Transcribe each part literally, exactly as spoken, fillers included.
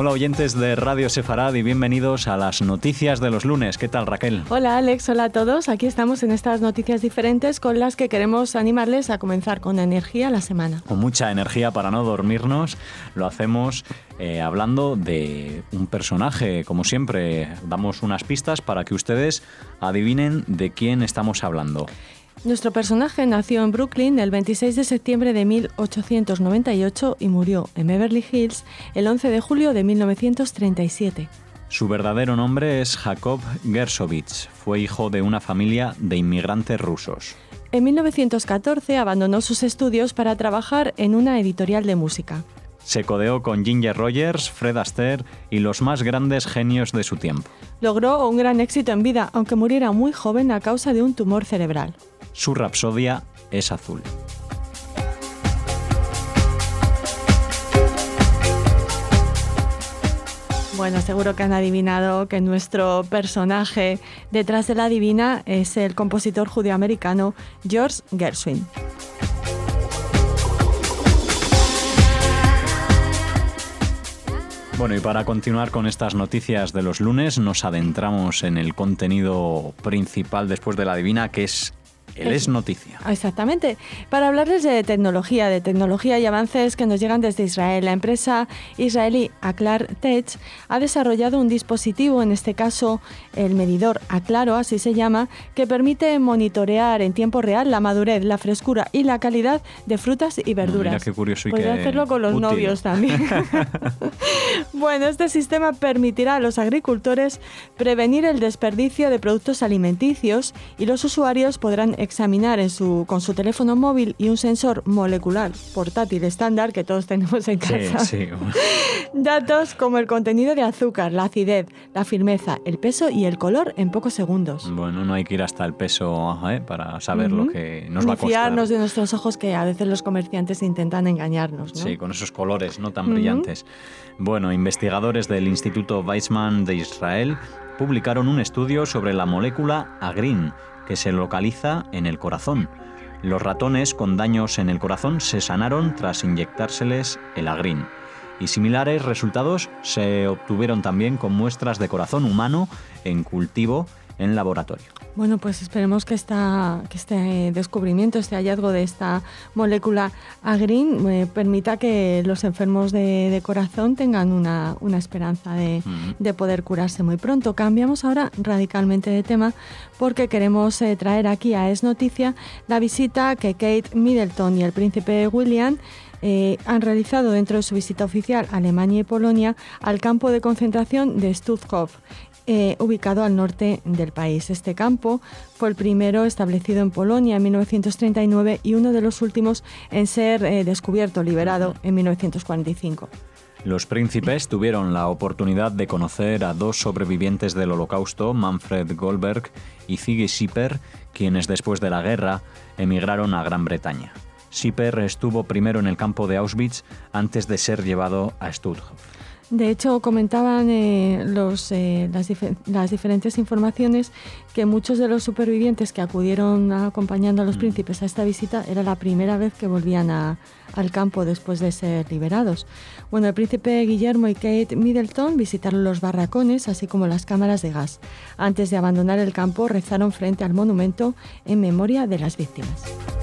Hola oyentes de Radio Sefarad y bienvenidos a las noticias de los lunes. ¿Qué tal, Raquel? Hola Alex, hola a todos. Aquí estamos en estas noticias diferentes con las que queremos animarles a comenzar con energía la semana. Con mucha energía para no dormirnos. Lo hacemos eh, hablando de un personaje. Como siempre, damos unas pistas para que ustedes adivinen de quién estamos hablando. Nuestro personaje nació en Brooklyn el veintiséis de septiembre de mil ochocientos noventa y ocho y murió en Beverly Hills el once de julio de mil novecientos treinta y siete. Su verdadero nombre es Jacob Gershovich. Fue hijo de una familia de inmigrantes rusos. En mil novecientos catorce abandonó sus estudios para trabajar en una editorial de música. Se codeó con Ginger Rogers, Fred Astaire y los más grandes genios de su tiempo. Logró un gran éxito en vida, aunque muriera muy joven a causa de un tumor cerebral. Su rapsodia es azul. Bueno, seguro que han adivinado que nuestro personaje detrás de la divina es el compositor judío-americano George Gershwin. Bueno, y para continuar con estas noticias de los lunes, nos adentramos en el contenido principal después de la divina, que es el Es Noticia. Exactamente. Para hablarles de tecnología, de tecnología y avances que nos llegan desde Israel, la empresa israelí Aclar Tech ha desarrollado un dispositivo, en este caso el medidor Aclaro, así se llama, que permite monitorear en tiempo real la madurez, la frescura y la calidad de frutas y verduras. Mira qué curioso y Podría qué hacerlo con los útil. novios también. Bueno, este sistema permitirá a los agricultores prevenir el desperdicio de productos alimenticios y los usuarios podrán examinar en su, con su teléfono móvil y un sensor molecular portátil estándar que todos tenemos en casa. Sí, sí. Datos como el contenido de azúcar, la acidez, la firmeza, el peso y el color en pocos segundos. Bueno, no hay que ir hasta el peso ¿eh? para saber uh-huh. lo que nos Ni va a costar. fiarnos de nuestros ojos, que a veces los comerciantes intentan engañarnos, ¿no? Sí, con esos colores no tan uh-huh. brillantes. Bueno, investigadores del Instituto Weizmann de Israel publicaron un estudio sobre la molécula agrin, que se localiza en el corazón. Los ratones con daños en el corazón se sanaron tras inyectárseles el agrin. Y similares resultados se obtuvieron también con muestras de corazón humano en cultivo en laboratorio. Bueno, pues esperemos que, esta, que este descubrimiento, este hallazgo de esta molécula agrin eh, permita que los enfermos de, de corazón tengan una, una esperanza de, uh-huh. de poder curarse muy pronto. Cambiamos ahora radicalmente de tema porque queremos eh, traer aquí a Es Noticia la visita que Kate Middleton y el príncipe William Eh, han realizado dentro de su visita oficial a Alemania y Polonia al campo de concentración de Stutthof, eh, ubicado al norte del país. Este campo fue el primero establecido en Polonia en mil novecientos treinta y nueve y uno de los últimos en ser eh, descubierto, liberado en mil novecientos cuarenta y cinco. Los príncipes tuvieron la oportunidad de conocer a dos sobrevivientes del Holocausto, Manfred Goldberg y Ziggy Schipper, quienes después de la guerra emigraron a Gran Bretaña. Schipper estuvo primero en el campo de Auschwitz antes de ser llevado a Stutthof. De hecho, comentaban eh, los, eh, las, dif- las diferentes informaciones que muchos de los supervivientes que acudieron acompañando a los mm. príncipes a esta visita era la primera vez que volvían a, al campo después de ser liberados. Bueno, el príncipe Guillermo y Kate Middleton visitaron los barracones, así como las cámaras de gas. Antes de abandonar el campo, rezaron frente al monumento en memoria de las víctimas.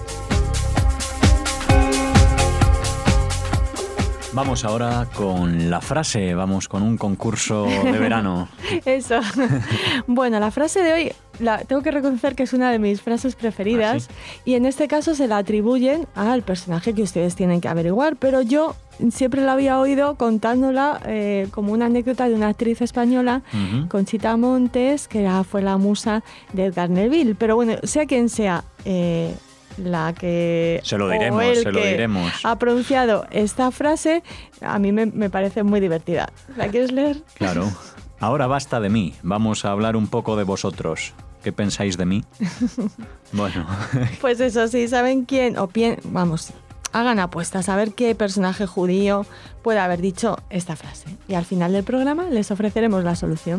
Vamos ahora con la frase, vamos con un concurso de verano. Eso. Bueno, la frase de hoy, la, tengo que reconocer que es una de mis frases preferidas. ¿Ah, sí? Y en este caso se la atribuyen al personaje que ustedes tienen que averiguar, pero yo siempre la había oído contándola eh, como una anécdota de una actriz española, uh-huh. Conchita Montes, que era, fue la musa de Edgar Neville. Pero bueno, sea quien sea... Eh, la que se lo diremos, o el se lo que diremos. ha pronunciado esta frase, a mí me, me parece muy divertida. ¿La quieres leer? Claro. Ahora basta de mí, vamos a hablar un poco de vosotros. ¿Qué pensáis de mí? Bueno. Pues eso, sí, ¿saben quién? O pien, vamos, hagan apuestas a ver qué personaje judío puede haber dicho esta frase. Y al final del programa les ofreceremos la solución.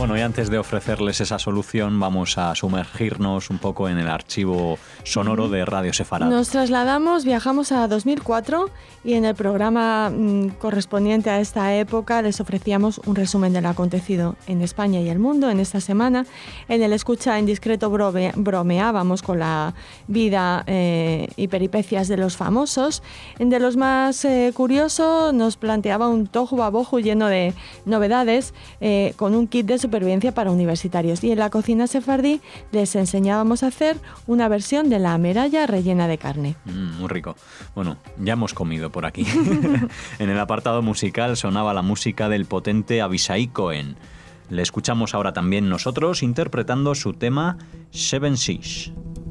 Bueno, y antes de ofrecerles esa solución, vamos a sumergirnos un poco en el archivo sonoro de Radio Sefarad. Nos trasladamos, viajamos a dos mil cuatro y en el programa mmm, correspondiente a esta época les ofrecíamos un resumen de lo acontecido en España y el mundo en esta semana. En el Escucha Indiscreto brome, bromeábamos con la vida eh, y peripecias de los famosos. De los más eh, curiosos nos planteaba un tohu babohu lleno de novedades eh, con un kit de supervivencia para universitarios, y en la cocina sefardí les enseñábamos a hacer una versión de la meralla rellena de carne. Mm, muy rico. Bueno, ya hemos comido por aquí. En el apartado musical sonaba la música del potente Abishai Cohen. Le escuchamos ahora también nosotros interpretando su tema Seven Seas.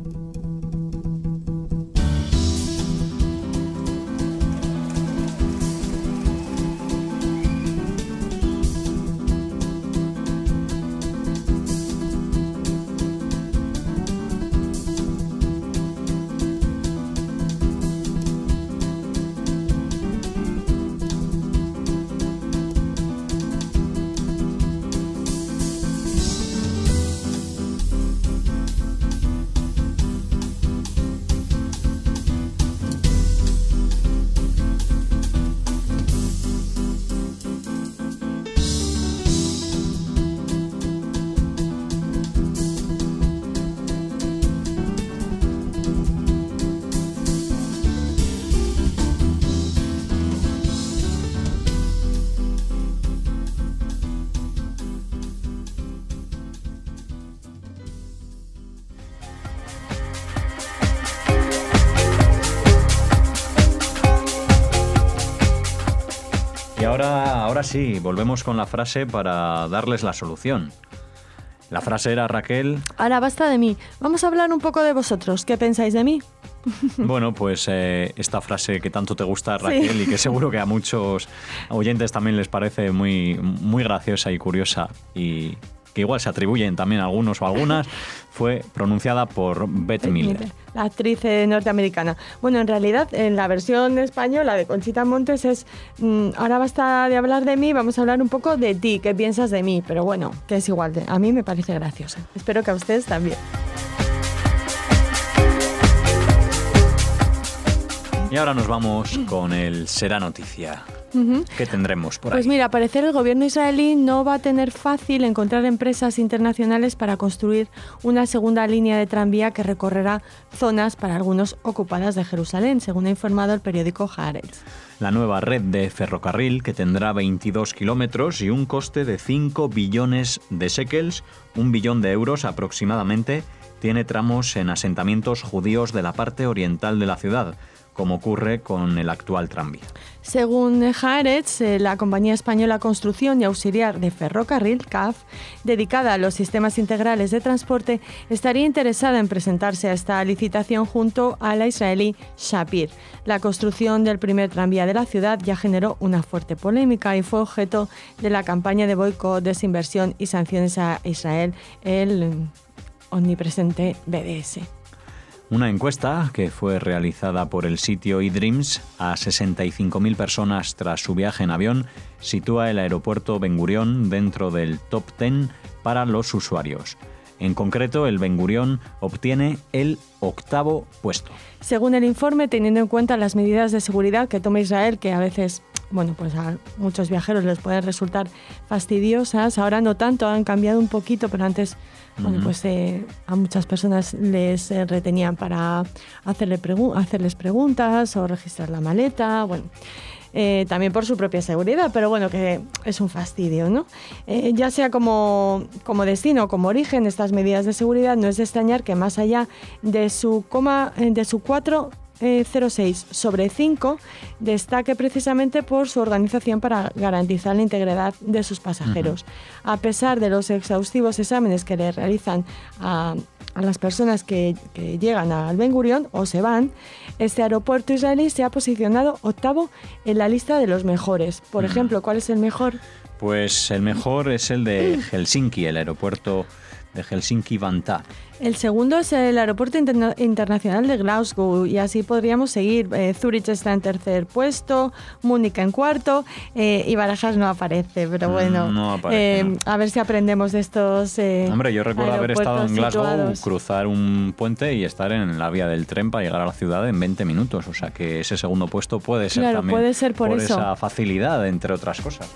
Ahora, ahora sí, volvemos con la frase para darles la solución. La frase era, Raquel... Ahora basta de mí. Vamos a hablar un poco de vosotros. ¿Qué pensáis de mí? Bueno, pues eh, esta frase que tanto te gusta, Raquel, sí, y que seguro que a muchos oyentes también les parece muy, muy graciosa y curiosa, y que igual se atribuyen también algunos o algunas, fue pronunciada por Bette Midler, la actriz eh, norteamericana. Bueno, en realidad, en la versión española de Conchita Montes es mmm, ahora basta de hablar de mí, vamos a hablar un poco de ti, ¿qué piensas de mí? Pero bueno, que es igual, a mí me parece graciosa. Espero que a ustedes también. Y ahora nos vamos con el Será Noticia. Uh-huh. ¿Qué tendremos por ahí? Pues mira, al parecer el gobierno israelí no va a tener fácil encontrar empresas internacionales para construir una segunda línea de tranvía que recorrerá zonas para algunos ocupadas de Jerusalén, según ha informado el periódico Haaretz. La nueva red de ferrocarril, que tendrá veintidós kilómetros y un coste de cinco billones de shekels, un billón de euros aproximadamente, tiene tramos en asentamientos judíos de la parte oriental de la ciudad, como ocurre con el actual tranvía. Según Haaretz, la compañía española Construcción y Auxiliar de Ferrocarril, C A F, dedicada a los sistemas integrales de transporte, estaría interesada en presentarse a esta licitación junto a la israelí Shapir. La construcción del primer tranvía de la ciudad ya generó una fuerte polémica y fue objeto de la campaña de boicot, desinversión y sanciones a Israel, el omnipresente B D S. Una encuesta que fue realizada por el sitio eDreams a sesenta y cinco mil personas tras su viaje en avión sitúa el aeropuerto Ben Gurión dentro del top diez para los usuarios. En concreto, el Ben Gurión obtiene el octavo puesto. Según el informe, teniendo en cuenta las medidas de seguridad que toma Israel, que a veces, bueno, pues a muchos viajeros les pueden resultar fastidiosas, ahora no tanto, han cambiado un poquito, pero antes... Bueno, pues eh, a muchas personas les eh, retenían para hacerle pregu- hacerles preguntas o registrar la maleta, bueno, eh, también por su propia seguridad, pero bueno, que es un fastidio, ¿no? Eh, ya sea como, como destino o como origen, estas medidas de seguridad no es de extrañar que más allá de su, coma, de su cuatro coma cero seis sobre cinco destaque precisamente por su organización para garantizar la integridad de sus pasajeros. Uh-huh. A pesar de los exhaustivos exámenes que le realizan a, a las personas que, que llegan al Ben Gurión o se van, este aeropuerto israelí se ha posicionado octavo en la lista de los mejores. Por uh-huh. ejemplo, ¿cuál es el mejor? Pues el mejor es el de Helsinki, el aeropuerto de Helsinki-Vantaa. El segundo es el Aeropuerto Interna- Internacional de Glasgow, y así podríamos seguir. Eh, Zúrich está en tercer puesto, Múnich en cuarto, eh, y Barajas no aparece, pero bueno, no aparece, eh, no. a ver si aprendemos de estos eh, Hombre, yo recuerdo haber estado en Glasgow, situados. cruzar un puente y estar en la vía del tren para llegar a la ciudad en veinte minutos, o sea que ese segundo puesto puede ser Claro, también puede ser por eso. esa facilidad, entre otras cosas.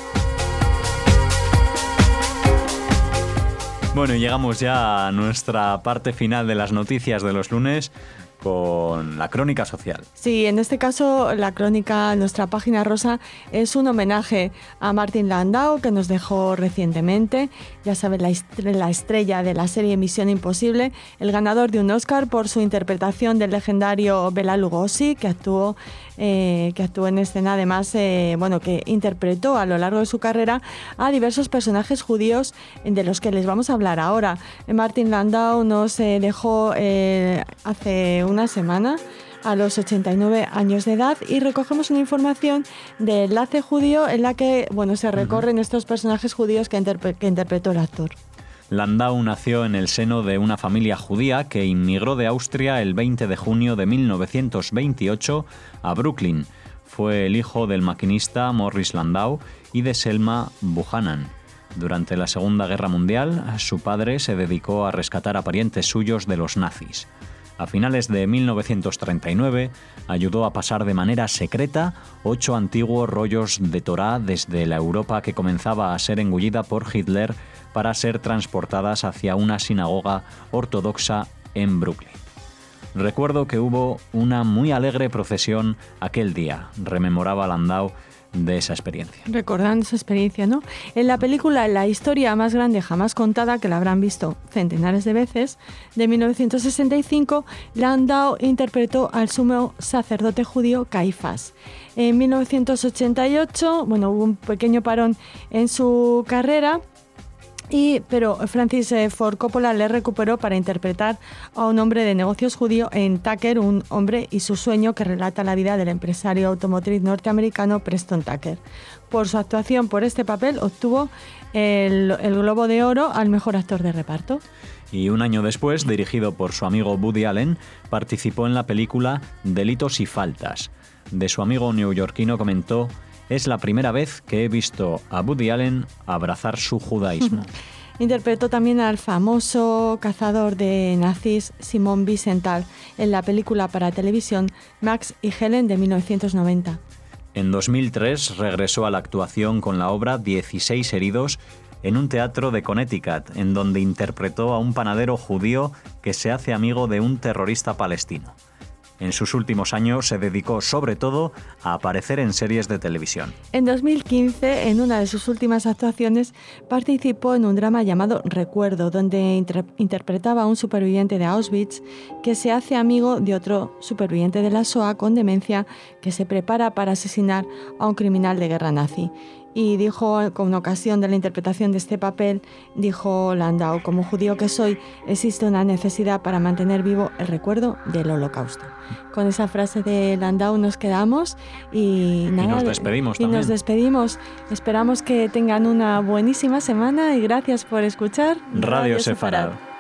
Bueno, y llegamos ya a nuestra parte final de las noticias de los lunes con la crónica social. Sí, en este caso la crónica, nuestra página rosa, es un homenaje a Martin Landau, que nos dejó recientemente. Ya saben, la, estre- la estrella de la serie Misión Imposible, el ganador de un Oscar por su interpretación del legendario Bela Lugosi, que actuó, eh, que actuó en escena, además, eh, bueno, que interpretó a lo largo de su carrera a diversos personajes judíos de los que les vamos a hablar ahora. Martin Landau nos eh, dejó eh, hace una semana, a los ochenta y nueve años de edad, y recogemos una información de Enlace Judío en la que, bueno, se recorren uh-huh. estos personajes judíos que, interpre- que interpretó el actor. Landau nació en el seno de una familia judía que inmigró de Austria el veinte de junio de mil novecientos veintiocho a Brooklyn. Fue el hijo del maquinista Morris Landau y de Selma Buchanan. Durante la Segunda Guerra Mundial, su padre se dedicó a rescatar a parientes suyos de los nazis. A finales de mil novecientos treinta y nueve, ayudó a pasar de manera secreta ocho antiguos rollos de Torá desde la Europa que comenzaba a ser engullida por Hitler para ser transportadas hacia una sinagoga ortodoxa en Brooklyn. Recuerdo que hubo una muy alegre procesión aquel día, rememoraba Landau de esa experiencia. Recordando esa experiencia, ¿no? En la película La historia más grande jamás contada, que la habrán visto centenares de veces, de mil novecientos sesenta y cinco, Landau interpretó al sumo sacerdote judío Caifás. En mil novecientos ochenta y ocho, bueno, hubo un pequeño parón en su carrera, Y, pero Francis Ford Coppola le recuperó para interpretar a un hombre de negocios judío en Tucker, un hombre y su sueño, que relata la vida del empresario automotriz norteamericano Preston Tucker. Por su actuación por este papel obtuvo el, el Globo de Oro al mejor actor de reparto. Y un año después, dirigido por su amigo Woody Allen, participó en la película Delitos y Faltas. De su amigo neoyorquino comentó: «Es la primera vez que he visto a Woody Allen abrazar su judaísmo». Interpretó también al famoso cazador de nazis Simón Wiesenthal en la película para televisión Max y Helen de mil novecientos noventa. En dos mil tres regresó a la actuación con la obra dieciséis heridos en un teatro de Connecticut, en donde interpretó a un panadero judío que se hace amigo de un terrorista palestino. En sus últimos años se dedicó sobre todo a aparecer en series de televisión. En dos mil quince, en una de sus últimas actuaciones, participó en un drama llamado Recuerdo, donde inter- interpretaba a un superviviente de Auschwitz que se hace amigo de otro superviviente de la Shoah con demencia que se prepara para asesinar a un criminal de guerra nazi. Y dijo, con ocasión de la interpretación de este papel, dijo Landau: «Como judío que soy, existe una necesidad para mantener vivo el recuerdo del Holocausto». Con esa frase de Landau nos quedamos y nada. Y nos despedimos y también. nos despedimos. Esperamos que tengan una buenísima semana y gracias por escuchar Radio Sefarad.